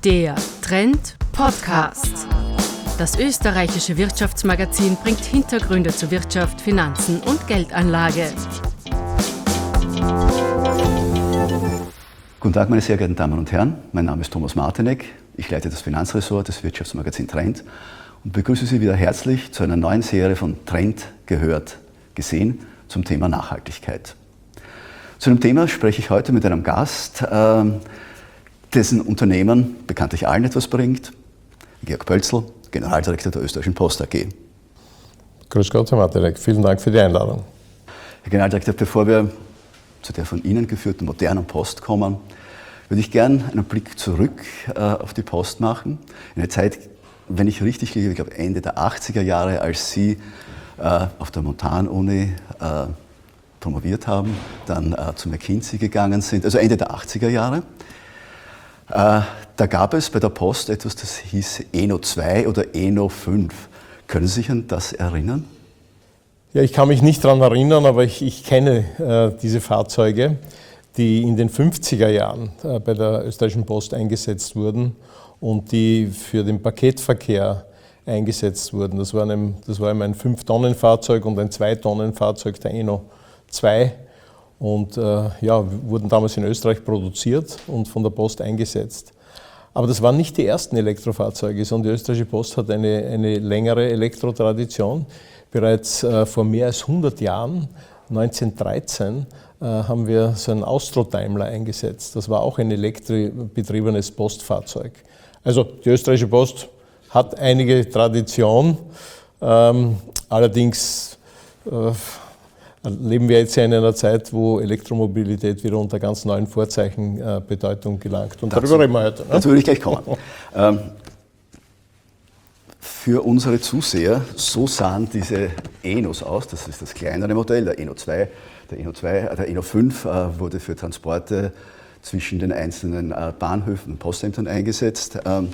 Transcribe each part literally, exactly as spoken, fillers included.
Der Trend Podcast. Das österreichische Wirtschaftsmagazin bringt Hintergründe zu Wirtschaft, Finanzen und Geldanlage. Guten Tag, meine sehr geehrten Damen und Herren. Mein Name ist Thomas Martinek. Ich leite das Finanzressort des Wirtschaftsmagazin Trend und begrüße Sie wieder herzlich zu einer neuen Serie von Trend gehört, gesehen zum Thema Nachhaltigkeit. Zu dem Thema spreche ich heute mit einem Gast, äh, dessen Unternehmen bekanntlich allen etwas bringt. Georg Pölzl, Generaldirektor der Österreichischen Post A G. Grüß Gott, Herr Martinek. Vielen Dank für die Einladung. Herr Generaldirektor, bevor wir zu der von Ihnen geführten modernen Post kommen, würde ich gern einen Blick zurück äh, auf die Post machen. In eine Zeit, wenn ich richtig liege, ich glaube Ende der achtziger Jahre, als Sie äh, auf der Montanuni äh, promoviert haben, dann äh, zu McKinsey gegangen sind, also Ende der achtziger Jahre. Äh, da gab es bei der Post etwas, das hieß E N O zwei oder E N O fünf. Können Sie sich an das erinnern? Ja, ich kann mich nicht daran erinnern, aber ich, ich kenne äh, diese Fahrzeuge, die in den fünfziger Jahren äh, bei der Österreichischen Post eingesetzt wurden und die für den Paketverkehr eingesetzt wurden. Das war ein, das war ein fünf-Tonnen-Fahrzeug und ein zwei-Tonnen-Fahrzeug, der E N O zwei. Und äh, ja, wurden damals in Österreich produziert und von der Post eingesetzt. Aber das waren nicht die ersten Elektrofahrzeuge, sondern die Österreichische Post hat eine, eine längere Elektrotradition. Bereits äh, vor mehr als hundert Jahren, neunzehnhundertdreizehn, äh, haben wir so einen Austro-Daimler eingesetzt. Das war auch ein elektrobetriebenes Postfahrzeug. Also die Österreichische Post hat einige Tradition, ähm, allerdings äh, leben wir jetzt ja in einer Zeit, wo Elektromobilität wieder unter ganz neuen Vorzeichen äh, Bedeutung gelangt. Und darüber reden wir heute. Ne? Dazu würde ich gleich kommen. ähm, für unsere Zuseher, so sahen diese E N Os aus. Das ist das kleinere Modell, der E N O zwei. Der E N O zwei, der E N O fünf äh, wurde für Transporte zwischen den einzelnen äh, Bahnhöfen und Postämtern eingesetzt. Ähm,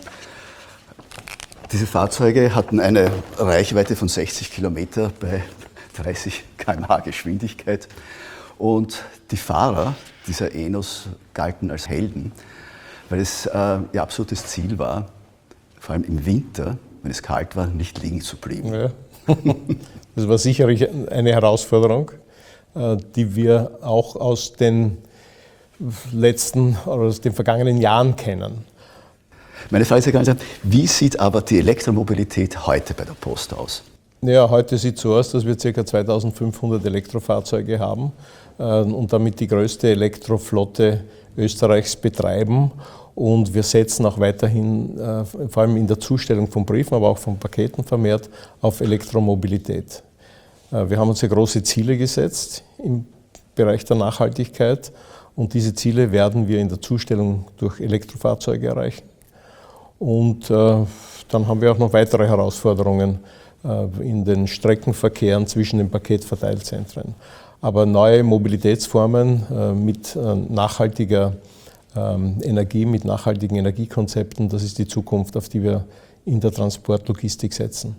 diese Fahrzeuge hatten eine Reichweite von sechzig Kilometer bei dreißig Kilometer pro Stunde Geschwindigkeit. Und die Fahrer dieser E N Os galten als Helden, weil es äh, ihr absolutes Ziel war, vor allem im Winter, wenn es kalt war, nicht liegen zu bleiben. Ja. Das war sicherlich eine Herausforderung, äh, die wir auch aus den letzten oder aus den vergangenen Jahren kennen. Meine Frage ist ganz, wie sieht aber die Elektromobilität heute bei der Post aus? Ja, heute sieht es so aus, dass wir ca. zweitausendfünfhundert Elektrofahrzeuge haben äh, und damit die größte Elektroflotte Österreichs betreiben. Und wir setzen auch weiterhin, äh, vor allem in der Zustellung von Briefen, aber auch von Paketen vermehrt, auf Elektromobilität. Äh, wir haben uns ja große Ziele gesetzt im Bereich der Nachhaltigkeit und diese Ziele werden wir in der Zustellung durch Elektrofahrzeuge erreichen. Und äh, dann haben wir auch noch weitere Herausforderungen in den Streckenverkehren zwischen den Paketverteilzentren. Aber neue Mobilitätsformen mit nachhaltiger Energie, mit nachhaltigen Energiekonzepten, das ist die Zukunft, auf die wir in der Transportlogistik setzen.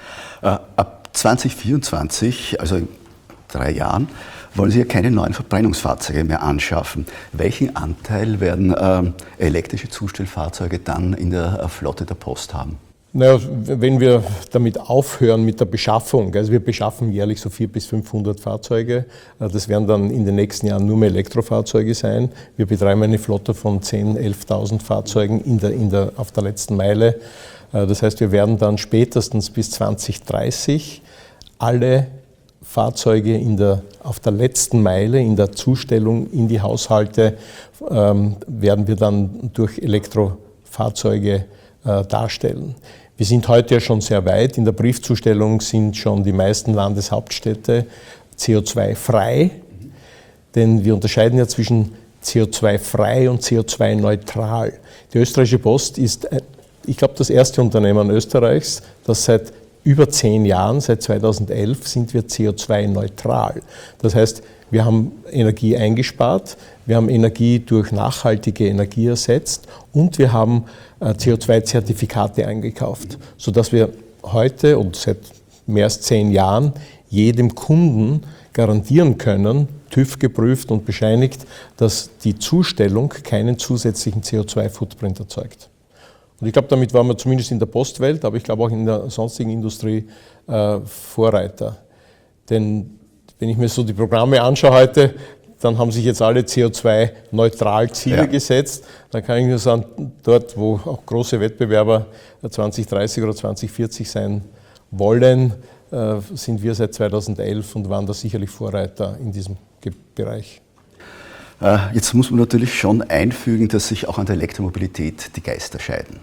Ab zwanzig vierundzwanzig, also in drei Jahren, wollen Sie ja keine neuen Verbrennungsfahrzeuge mehr anschaffen. Welchen Anteil werden elektrische Zustellfahrzeuge dann in der Flotte der Post haben? Naja, wenn wir damit aufhören mit der Beschaffung, also wir beschaffen jährlich so vierhundert bis fünfhundert Fahrzeuge, das werden dann in den nächsten Jahren nur mehr Elektrofahrzeuge sein. Wir betreiben eine Flotte von zehntausend, elftausend Fahrzeugen in der, in der, auf der letzten Meile. Das heißt, wir werden dann spätestens bis zwanzig dreißig alle Fahrzeuge in der, auf der letzten Meile, in der Zustellung in die Haushalte, ähm, werden wir dann durch Elektrofahrzeuge äh, darstellen. Wir sind heute ja schon sehr weit. In der Briefzustellung sind schon die meisten Landeshauptstädte C O zwei frei, denn wir unterscheiden ja zwischen C O zwei frei und C O zwei neutral. Die Österreichische Post ist, ich glaube, das erste Unternehmen Österreichs, das seit über zehn Jahren, seit zweitausendelf, sind wir C O zwei neutral. Das heißt, wir haben Energie eingespart, wir haben Energie durch nachhaltige Energie ersetzt und wir haben C O zwei Zertifikate eingekauft, sodass wir heute und seit mehr als zehn Jahren jedem Kunden garantieren können, TÜV geprüft und bescheinigt, dass die Zustellung keinen zusätzlichen C O zwei Footprint erzeugt. Und ich glaube, damit waren wir zumindest in der Postwelt, aber ich glaube auch in der sonstigen Industrie äh, Vorreiter. Denn wenn ich mir so die Programme anschaue heute, dann haben sich jetzt alle C O zwei neutral Ziele ja. gesetzt. Dann kann ich nur sagen, dort, wo auch große Wettbewerber zwanzig dreißig oder zwanzig vierzig sein wollen, äh, sind wir seit zweitausendelf und waren da sicherlich Vorreiter in diesem Bereich. Äh, jetzt muss man natürlich schon einfügen, dass sich auch an der Elektromobilität die Geister scheiden.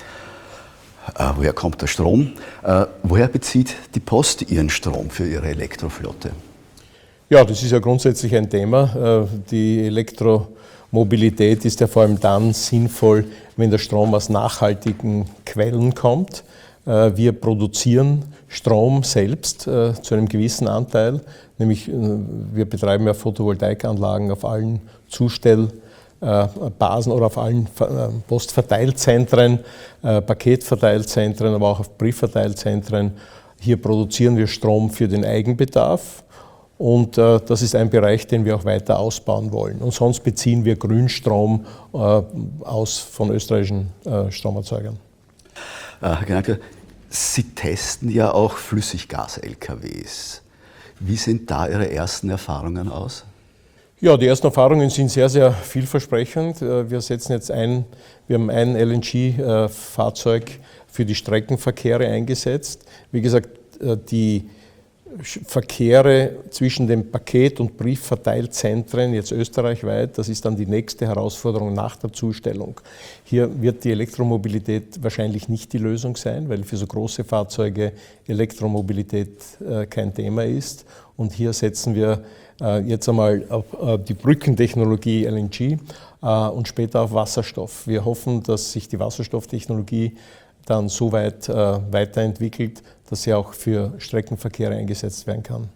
Äh, woher kommt der Strom? Äh, woher bezieht die Post ihren Strom für ihre Elektroflotte? Ja, das ist ja grundsätzlich ein Thema. Die Elektromobilität ist ja vor allem dann sinnvoll, wenn der Strom aus nachhaltigen Quellen kommt. Wir produzieren Strom selbst zu einem gewissen Anteil, nämlich wir betreiben ja Photovoltaikanlagen auf allen Zustellbasen oder auf allen Postverteilzentren, Paketverteilzentren, aber auch auf Briefverteilzentren. Hier produzieren wir Strom für den Eigenbedarf. Und äh, das ist ein Bereich, den wir auch weiter ausbauen wollen. Und sonst beziehen wir Grünstrom äh, aus von österreichischen äh, Stromerzeugern. Herr Gnadl, Sie testen ja auch Flüssiggas-L K Ws. Wie sind da Ihre ersten Erfahrungen aus? Ja, die ersten Erfahrungen sind sehr, sehr vielversprechend. Wir setzen jetzt ein, wir haben ein L N G-Fahrzeug für die Streckenverkehre eingesetzt. Wie gesagt, die Verkehre zwischen den Paket- und Briefverteilzentren, jetzt österreichweit, das ist dann die nächste Herausforderung nach der Zustellung. Hier wird die Elektromobilität wahrscheinlich nicht die Lösung sein, weil für so große Fahrzeuge Elektromobilität äh, kein Thema ist. Und hier setzen wir äh, jetzt einmal auf äh, die Brückentechnologie L N G äh, und später auf Wasserstoff. Wir hoffen, dass sich die Wasserstofftechnologie dann so weit äh, weiterentwickelt, dass sie auch für Streckenverkehre eingesetzt werden kann.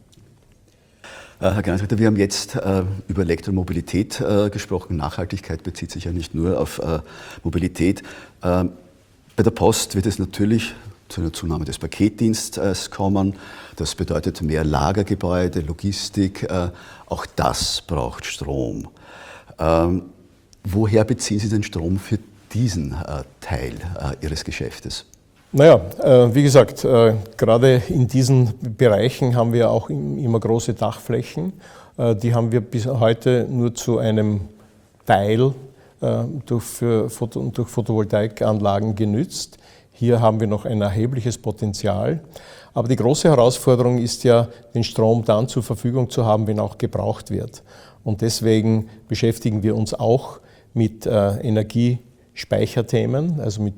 Herr Gnadl, wir haben jetzt äh, über Elektromobilität äh, gesprochen. Nachhaltigkeit bezieht sich ja nicht nur auf äh, Mobilität. Äh, bei der Post wird es natürlich zu einer Zunahme des Paketdienstes kommen. Das bedeutet mehr Lagergebäude, Logistik. Äh, auch das braucht Strom. Ähm, woher beziehen Sie den Strom für diesen äh, Teil äh, Ihres Geschäftes? Naja, äh, wie gesagt, äh, gerade in diesen Bereichen haben wir auch immer große Dachflächen. Äh, die haben wir bis heute nur zu einem Teil äh, durch, für Photo, durch Photovoltaikanlagen genützt. Hier haben wir noch ein erhebliches Potenzial. Aber die große Herausforderung ist ja, den Strom dann zur Verfügung zu haben, wenn auch gebraucht wird. Und deswegen beschäftigen wir uns auch mit äh, Energiespeicherthemen, also mit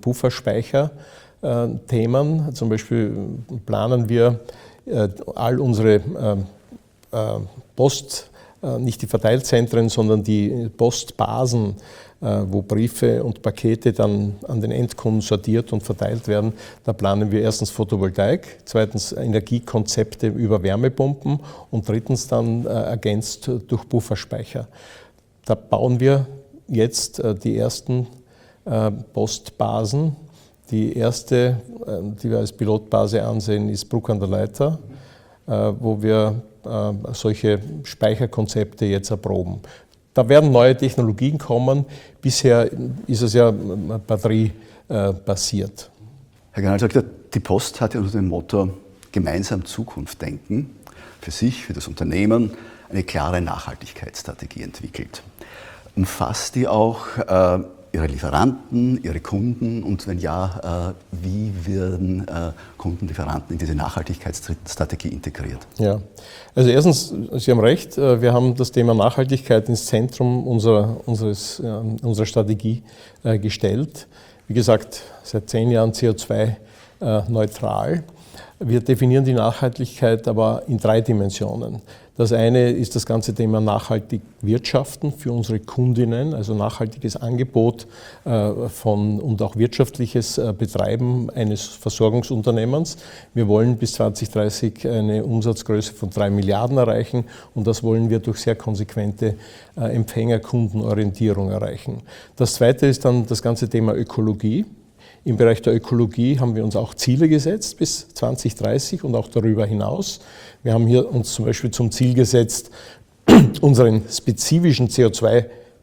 Pufferspeicherthemen. Zum Beispiel planen wir äh, all unsere äh, äh, Post, äh, nicht die Verteilzentren, sondern die Postbasen, äh, wo Briefe und Pakete dann an den Endkunden sortiert und verteilt werden. Da planen wir erstens Photovoltaik, zweitens Energiekonzepte über Wärmepumpen und drittens dann äh, ergänzt durch Pufferspeicher. Da bauen wir jetzt äh, die ersten äh, Postbasen. Die erste, äh, die wir als Pilotbase ansehen, ist Bruck an der Leitha, äh, wo wir äh, solche Speicherkonzepte jetzt erproben. Da werden neue Technologien kommen. Bisher ist es ja batteriebasiert. Herr Generaldirektor, die Post hat ja unter dem Motto gemeinsam Zukunft denken, für sich, für das Unternehmen eine klare Nachhaltigkeitsstrategie entwickelt. Umfasst die auch äh, Ihre Lieferanten, Ihre Kunden und wenn ja, äh, wie werden äh, Kunden, Lieferanten in diese Nachhaltigkeitsstrategie integriert? Ja, also erstens, Sie haben recht, wir haben das Thema Nachhaltigkeit ins Zentrum unserer, unseres, äh, unserer Strategie äh, gestellt. Wie gesagt, seit zehn Jahren C O zwei neutral. Wir definieren die Nachhaltigkeit aber in drei Dimensionen. Das eine ist das ganze Thema nachhaltig wirtschaften für unsere Kundinnen, also nachhaltiges Angebot äh, von, und auch wirtschaftliches äh, Betreiben eines Versorgungsunternehmens. Wir wollen bis zwanzig dreißig eine Umsatzgröße von drei Milliarden erreichen und das wollen wir durch sehr konsequente äh, Empfängerkundenorientierung erreichen. Das zweite ist dann das ganze Thema Ökologie. Im Bereich der Ökologie haben wir uns auch Ziele gesetzt bis zwanzig dreißig und auch darüber hinaus. Wir haben hier uns zum Beispiel zum Ziel gesetzt, unseren spezifischen C O zwei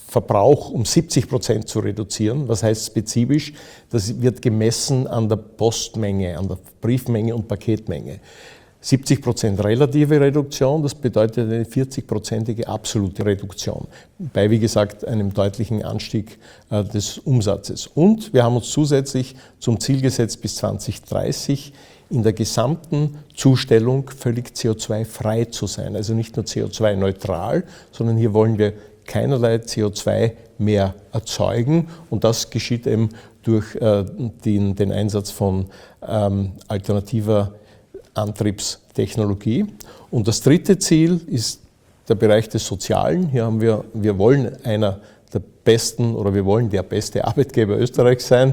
Verbrauch um siebzig Prozent zu reduzieren. Was heißt spezifisch? Das wird gemessen an der Postmenge, an der Briefmenge und Paketmenge. siebzig Prozent relative Reduktion, das bedeutet eine vierzig-prozentige absolute Reduktion, bei, wie gesagt, einem deutlichen Anstieg äh, des Umsatzes. Und wir haben uns zusätzlich zum Ziel gesetzt, bis zwanzig dreißig in der gesamten Zustellung völlig C O zwei frei zu sein. Also nicht nur C O zwei neutral, sondern hier wollen wir keinerlei C O zwei mehr erzeugen. Und das geschieht eben durch äh, den, den Einsatz von ähm, alternativer Antriebstechnologie. Und das dritte Ziel ist der Bereich des Sozialen. Hier haben wir, wir wollen einer der besten oder wir wollen der beste Arbeitgeber Österreichs sein.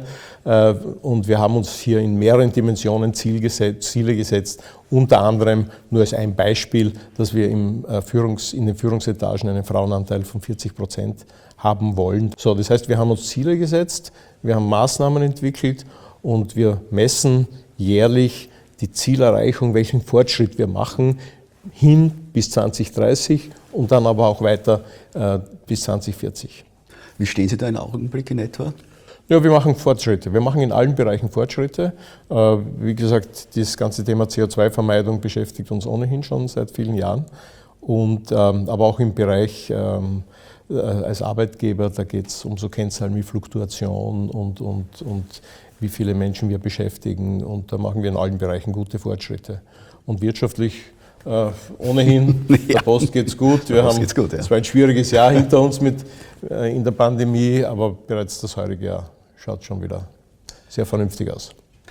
Und wir haben uns hier in mehreren Dimensionen Ziel gesetzt, Ziele gesetzt, unter anderem nur als ein Beispiel, dass wir im Führungs-, in den Führungsetagen einen Frauenanteil von vierzig Prozent haben wollen. So, das heißt, wir haben uns Ziele gesetzt, wir haben Maßnahmen entwickelt und wir messen jährlich die Zielerreichung, welchen Fortschritt wir machen, hin bis zwanzig dreißig und dann aber auch weiter äh, bis zwanzig vierzig. Wie stehen Sie da in Augenblick in etwa? Ja, wir machen Fortschritte. Wir machen in allen Bereichen Fortschritte. Äh, wie gesagt, das ganze Thema C O zwei Vermeidung beschäftigt uns ohnehin schon seit vielen Jahren. Und, ähm, aber auch im Bereich ähm, äh, als Arbeitgeber, da geht es um so Kennzahlen wie Fluktuation und, und, und wie viele Menschen wir beschäftigen. Und da machen wir in allen Bereichen gute Fortschritte. Und wirtschaftlich äh, ohnehin, ja. Der Post geht's gut. Wir haben geht's gut, ja. zwar ein schwieriges Jahr hinter uns mit, äh, in der Pandemie, aber bereits das heurige Jahr schaut schon wieder sehr vernünftig aus.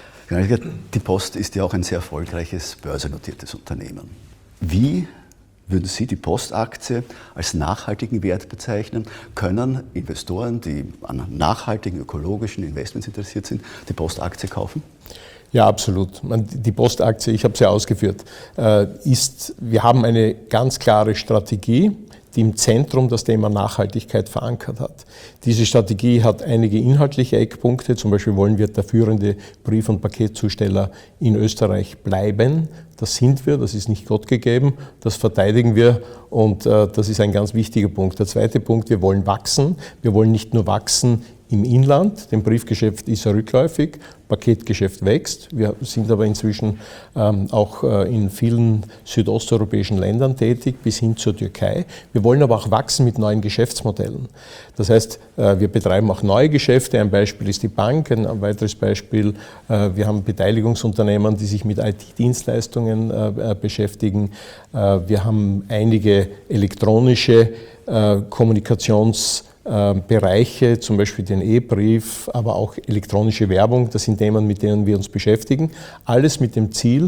Die Post ist ja auch ein sehr erfolgreiches börsennotiertes Unternehmen. Wie würden Sie die Postaktie als nachhaltigen Wert bezeichnen? Können Investoren, die an nachhaltigen ökologischen Investments interessiert sind, die Postaktie kaufen? Ja, absolut. Die Postaktie, ich habe es ja ausgeführt, ist, wir haben eine ganz klare Strategie, die im Zentrum das Thema Nachhaltigkeit verankert hat. Diese Strategie hat einige inhaltliche Eckpunkte, zum Beispiel wollen wir der führende Brief- und Paketzusteller in Österreich bleiben. Das sind wir, das ist nicht Gott gegeben, das verteidigen wir und äh, das ist ein ganz wichtiger Punkt. Der zweite Punkt, wir wollen wachsen. Wir wollen nicht nur wachsen im Inland, dem Briefgeschäft ist er rückläufig, Paketgeschäft wächst. Wir sind aber inzwischen ähm, auch äh, in vielen südosteuropäischen Ländern tätig, bis hin zur Türkei. Wir wollen aber auch wachsen mit neuen Geschäftsmodellen. Das heißt, äh, wir betreiben auch neue Geschäfte. Ein Beispiel ist die Bank, ein weiteres Beispiel, äh, wir haben Beteiligungsunternehmen, die sich mit I T-Dienstleistungen äh, beschäftigen. Äh, wir haben einige elektronische äh, Kommunikations- Bereiche, zum Beispiel den E-Brief, aber auch elektronische Werbung, das sind Themen, mit denen wir uns beschäftigen. Alles mit dem Ziel,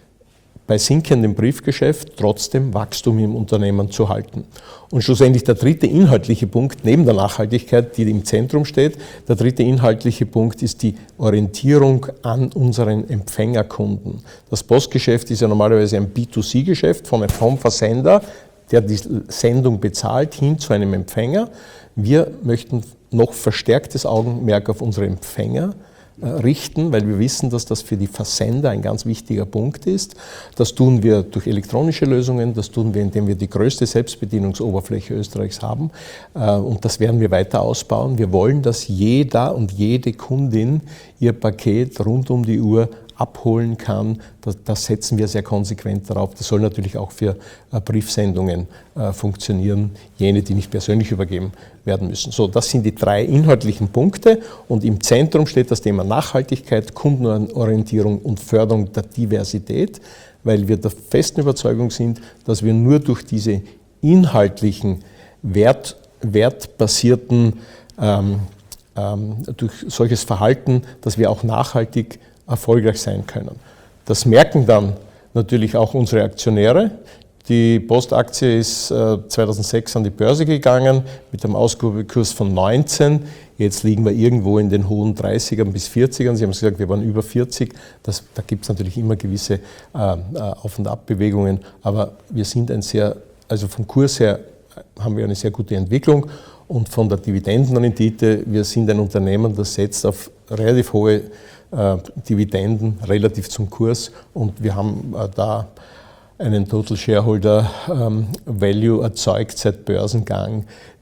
bei sinkendem Briefgeschäft trotzdem Wachstum im Unternehmen zu halten. Und schlussendlich der dritte inhaltliche Punkt, neben der Nachhaltigkeit, die im Zentrum steht, der dritte inhaltliche Punkt ist die Orientierung an unseren Empfängerkunden. Das Postgeschäft ist ja normalerweise ein B zwei C Geschäft von vom Versender, der die Sendung bezahlt, hin zu einem Empfänger. Wir möchten noch verstärktes Augenmerk auf unsere Empfänger äh, richten, weil wir wissen, dass das für die Versender ein ganz wichtiger Punkt ist. Das tun wir durch elektronische Lösungen, das tun wir, indem wir die größte Selbstbedienungsoberfläche Österreichs haben äh, und das werden wir weiter ausbauen. Wir wollen, dass jeder und jede Kundin ihr Paket rund um die Uhr abholen kann. Das, das setzen wir sehr konsequent darauf. Das soll natürlich auch für äh, Briefsendungen äh, funktionieren, jene, die nicht persönlich übergeben werden müssen. So, das sind die drei inhaltlichen Punkte und im Zentrum steht das Thema Nachhaltigkeit, Kundenorientierung und Förderung der Diversität, weil wir der festen Überzeugung sind, dass wir nur durch diese inhaltlichen, wert, wertbasierten, ähm, ähm, durch solches Verhalten, dass wir auch nachhaltig erfolgreich sein können. Das merken dann natürlich auch unsere Aktionäre. Die Postaktie ist äh, zweitausendsechs an die Börse gegangen mit einem Ausgabekurs von neunzehn. Jetzt liegen wir irgendwo in den hohen dreißigern bis vierzigern. Sie haben gesagt, wir waren über vierzig. Das, da gibt es natürlich immer gewisse äh, Auf- und Abbewegungen. Aber wir sind ein sehr, also vom Kurs her haben wir eine sehr gute Entwicklung. Und von der Dividendenrendite, wir sind ein Unternehmen, das setzt auf relativ hohe äh, Dividenden relativ zum Kurs und wir haben äh, da einen Total Shareholder ähm, Value erzeugt seit Börsengang,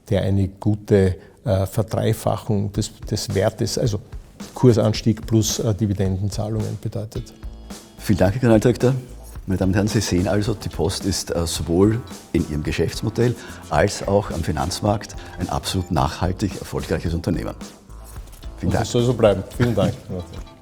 der eine gute äh, Verdreifachung des, des Wertes, also Kursanstieg plus äh, Dividendenzahlungen bedeutet. Vielen Dank, Herr Generaldirektor. Meine Damen und Herren, Sie sehen also, die Post ist äh, sowohl in ihrem Geschäftsmodell als auch am Finanzmarkt ein absolut nachhaltig erfolgreiches Unternehmen. Vielen Und Dank. das soll so bleiben. Vielen Dank.